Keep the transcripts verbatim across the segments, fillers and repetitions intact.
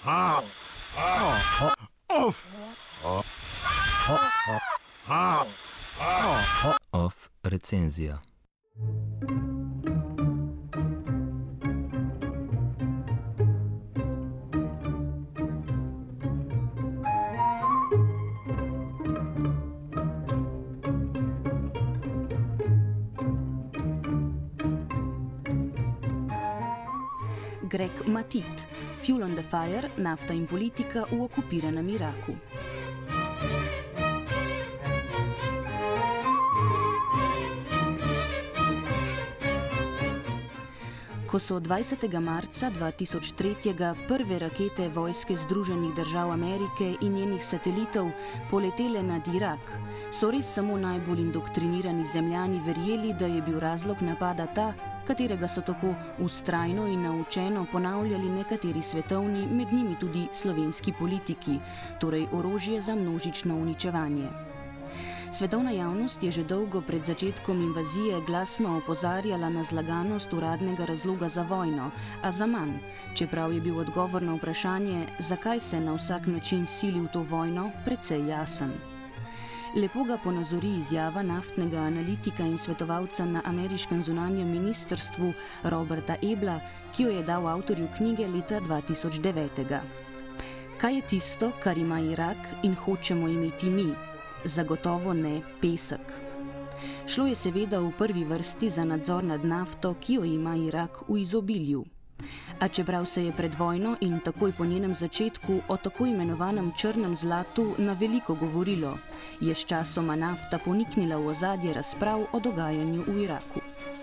Off recenzija. Greg Matit, Fuel on the Fire, nafta in politika v okupiranem Iraku. Ko so dvajsetega marca dva tisoč tri prve rakete vojske Združenih držav Amerike in njenih satelitov poletele nad Irak, so res samo najbolj indoktrinirani zemljani verjeli, da je bil razlog napada ta, katerega so tako vztrajno in naučeno ponavljali nekateri svetovni, med njimi tudi slovenski politiki, torej orožje za množično uničevanje. Svetovna javnost je že dolgo pred začetkom invazije glasno opozarjala na zlaganost uradnega razloga za vojno, a zaman, čeprav je bil odgovor na vprašanje, zakaj se na vsak način sili v to vojno, precej jasen. Lepo ga ponazori izjava naftnega analitika in svetovalca na ameriškem zunanjem ministrstvu Roberta Ebla, ki jo je dal avtorju knjige leta dva tisoč devet. Kaj je tisto, kar ima Irak in hočemo imeti mi? Zagotovo ne pesek. Šlo je seveda v prvi vrsti za nadzor nad nafto, ki jo ima Irak v izobilju. A čeprav se je pred vojno in takoj po njenem začetku o tako imenovanem črnem zlatu na veliko govorilo, je s časoma nafta poniknila v ozadje razprav o dogajanju v Iraku.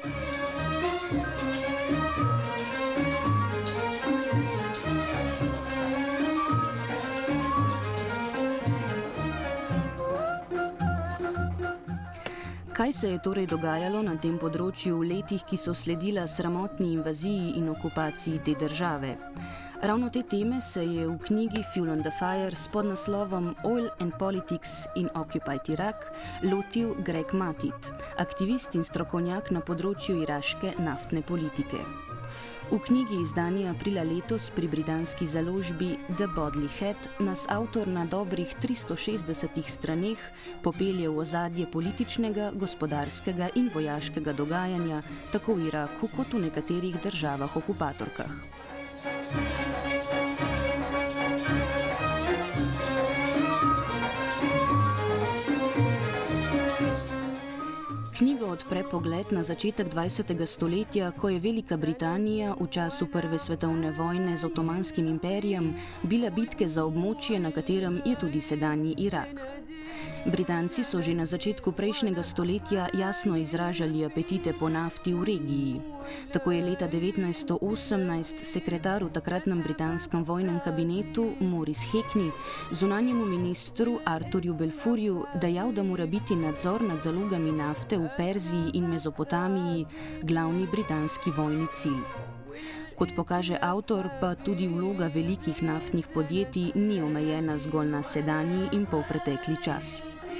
Kaj se je torej dogajalo na tem področju v letih, ki so sledila sramotni invaziji in okupaciji te države? Ravno te teme se je v knjigi Fuel on the Fire s podnaslovom Oil and Politics in Occupied Iraq lotil Greg Matit, aktivist in strokovnjak na področju iraške naftne politike. V knjigi, izdani aprila letos pri britanski založbi The Bodley Head, nas avtor na dobrih tristo šestdesetih straneh popelje v ozadje političnega, gospodarskega in vojaškega dogajanja tako v Iraku kot v nekaterih državah okupatorkah. Knjiga odpre pogled na začetek dvajsetega stoletja, ko je Velika Britanija v času Prve svetovne vojne z Otomanskim imperijem bila bitke za območje, na katerem je tudi sedanji Irak. Britanci so že na začetku prejšnjega stoletja jasno izražali apetite po nafti v regiji. Tako je leta devetnajststo osemnajst sekretar v takratnem britanskem vojnem kabinetu Maurice Hackney zunanjemu ministru Arthurju Balfourju dejal, da mora biti nadzor nad zalogami nafte v Perziji in Mezopotamiji glavni britanski vojni cilj. Kot pokaže avtor, pa tudi vloga velikih naftnih podjetij ni omejena zgolj na sedanji in polpretekli čas.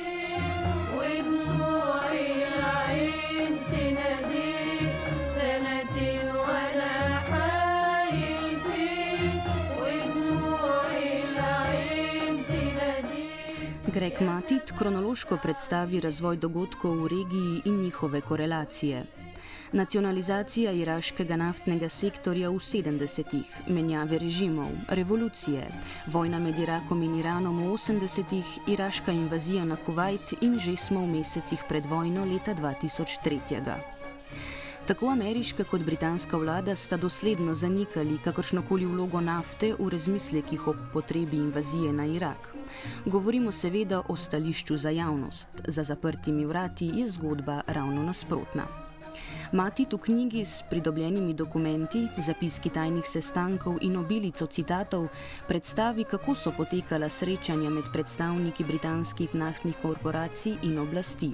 Greg Matit kronološko predstavi razvoj dogodkov v regiji in njihove korelacije. Nacionalizacija iraškega naftnega sektorja v sedemdesetih, menjave režimov, revolucije, vojna med Irakom in Iranom v osemdesetih, iraška invazija na Kuvajt in že smo v mesecih pred vojno leta dva tisoč tri. Tako ameriška kot britanska vlada sta dosledno zanikali kakršnokoli vlogo nafte v razmislekih o potrebi invazije na Irak. Govorimo seveda o stališču za javnost, za zaprtimi vrati je zgodba ravno nasprotna. Matit v knjigi s pridobljenimi dokumenti, zapiski tajnih sestankov in obilico citatov predstavi, kako so potekala srečanja med predstavniki britanskih naftnih korporacij in oblasti.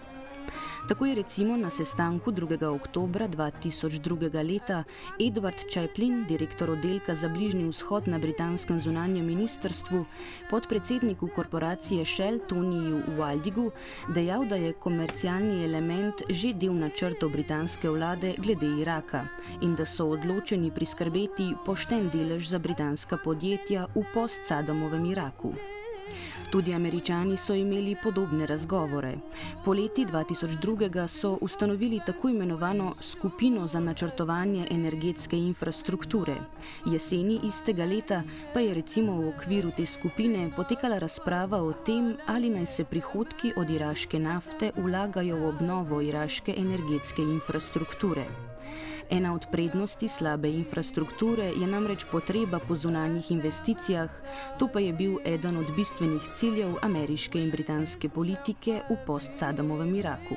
Tako je recimo na sestanku drugega oktobra dva tisoč drugega leta Edward Chaplin, direktor oddelka za Bližnji vzhod na britanskem zunanjem ministrstvu, podpredsedniku korporacije Shell Toniju Wildigu dejal, da je komercialni element že del načrtov britanske vlade glede Iraka in da so odločeni priskrbeti pošten delež za britanska podjetja v post-Sadamovem Iraku. Tudi Američani so imeli podobne razgovore. Poleti dva tisoč dva so ustanovili tako imenovano skupino za načrtovanje energetske infrastrukture. Jeseni istega leta pa je recimo v okviru te skupine potekala razprava o tem, ali naj se prihodki od iraške nafte vlagajo v obnovo iraške energetske infrastrukture. Ena od prednosti slabe infrastrukture je namreč potreba po zunanjih investicijah, to pa je bil eden od bistvenih ciljev ameriške in britanske politike v post-Sadamovem Iraku.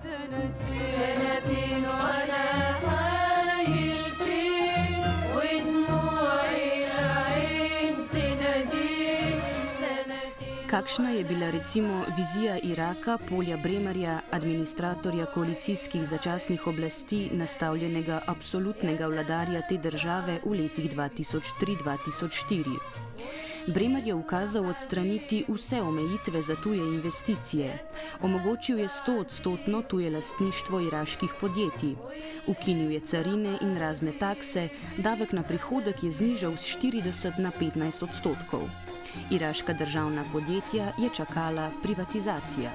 Kakšna je bila recimo vizija Iraka Polja Bremerja, administratorja koalicijskih začasnih oblasti, nastavljenega absolutnega vladarja te države v letih dva tisoč tri do dva tisoč štiri? Bremer je ukazal odstraniti vse omejitve za tuje investicije. Omogočil je stoodstotno tuje lastništvo iraških podjetij. Ukinil je carine in razne takse, davek na prihodek je znižal z štirideset na petnajst odstotkov. Iraška državna podjetja je čakala privatizacija.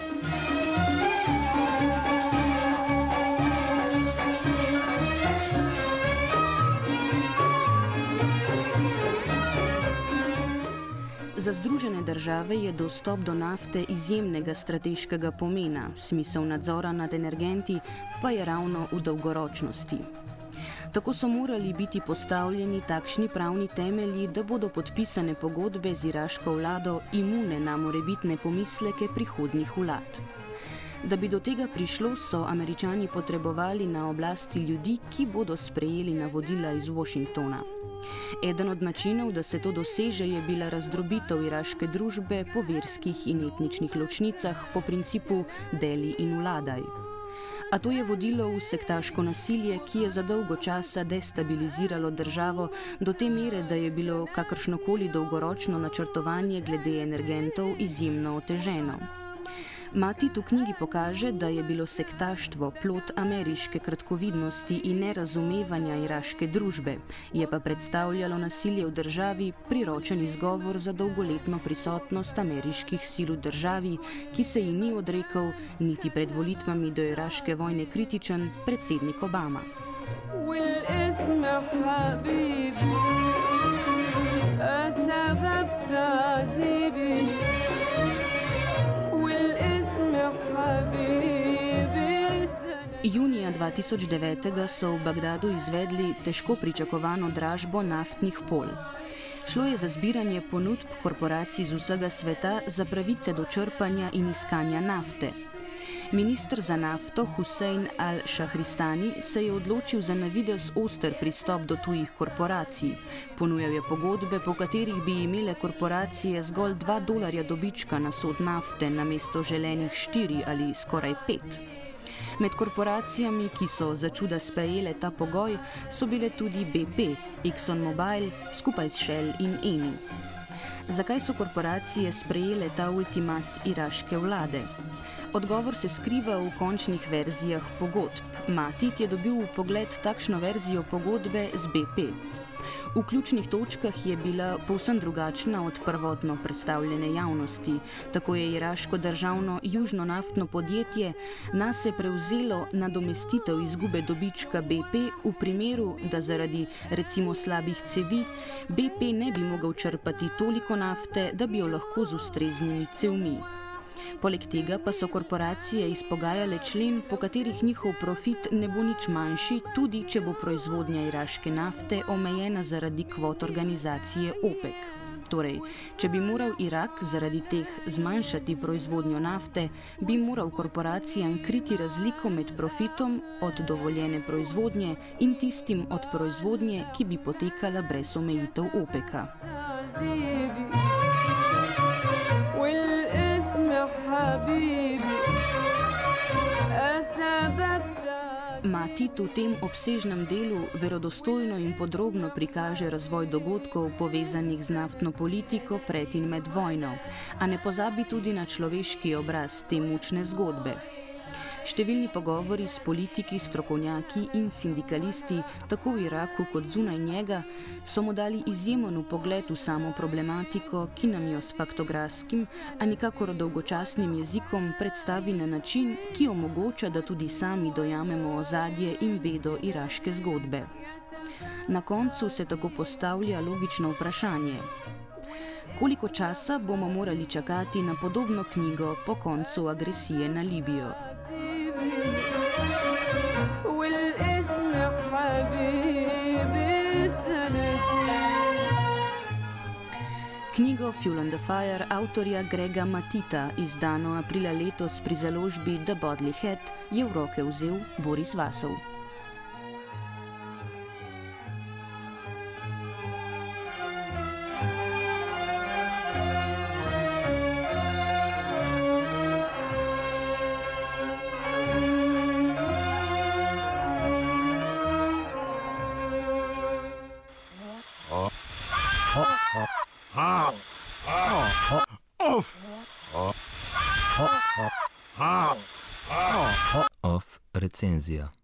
Za Združene države je dostop do nafte izjemnega strateškega pomena, smisel nadzora nad energenti pa je ravno v dolgoročnosti. Tako so morali biti postavljeni takšni pravni temelji, da bodo podpisane pogodbe z iraško vlado imune na morebitne pomisleke prihodnjih vlad. Da bi do tega prišlo, so Američani potrebovali na oblasti ljudi, ki bodo sprejeli navodila iz Washingtona. Eden od načinov, da se to doseže, je bila razdrobitev iraške družbe po verskih in etničnih ločnicah po principu deli in vladaj. A to je vodilo v sektaško nasilje, ki je za dolgo časa destabiliziralo državo do te mere, da je bilo kakršnokoli dolgoročno načrtovanje glede energentov izjemno oteženo. Matit v knjigi pokaže, da je bilo sektaštvo plod ameriške kratkovidnosti in nerazumevanja iraške družbe, je pa predstavljalo nasilje v državi priročen izgovor za dolgoletno prisotnost ameriških sil v državi, ki se ji ni odrekel niti pred volitvami do iraške vojne kritičen predsednik Obama. Junija dva tisoč devet so v Bagdadu izvedli težko pričakovano dražbo naftnih polj. Šlo je za zbiranje ponudb korporacij z vsega sveta za pravice do črpanja in iskanja nafte. Minister za nafto Hussein al-Shahristani se je odločil za navidez oster pristop do tujih korporacij. Ponujal je pogodbe, po katerih bi imele korporacije zgolj dva dolarja dobička na sod nafte namesto želenih štiri ali skoraj pet. Med korporacijami, ki so začuda sprejele ta pogoj, so bile tudi B P, ExxonMobil, skupaj s Shell in Eni. Zakaj so korporacije sprejele ta ultimat iraške vlade? Odgovor se skriva v končnih verzijah pogodb. Matit je dobil v pogled takšno verzijo pogodbe z B P. V ključnih točkah je bila povsem drugačna od prvotno predstavljene javnosti. Tako je iraško državno južno naftno podjetje nase prevzelo nadomestitev izgube dobička B P v primeru, da zaradi recimo slabih cevi B P ne bi mogel črpati toliko nafte, da bi jo lahko z ustreznimi cevmi. Poleg tega pa so korporacije izpogajale člen, po katerih njihov profit ne bo nič manjši, tudi če bo proizvodnja iraške nafte omejena zaradi kvot organizacije OPEC. Torej, če bi moral Irak zaradi teh zmanjšati proizvodnjo nafte, bi moral korporacijam kriti razliko med profitom od dovoljene proizvodnje in tistim od proizvodnje, ki bi potekala brez omejitev OPEC-a. Matit v tem obsežnem delu verodostojno in podrobno prikaže razvoj dogodkov povezanih z naftno politiko pred in med vojno, a ne pozabi tudi na človeški obraz te mučne zgodbe. Številni pogovori s politiki, strokovnjaki in sindikalisti, tako v Iraku kot zunaj njega, so mu dali izjemen vpogled v samo problematiko, ki nam jo s faktografskim, a nikakor dolgočasnim jezikom predstavi na način, ki omogoča, da tudi sami dojamemo ozadje in bedo iraške zgodbe. Na koncu se tako postavlja logično vprašanje: koliko časa bomo morali čakati na podobno knjigo po koncu agresije na Libijo? Knjigo Fuel and the Fire avtorja Grega Matita, izdano aprila letos pri založbi The Bodley Head, je v roke vzel Boris Vasov. Off recenzija.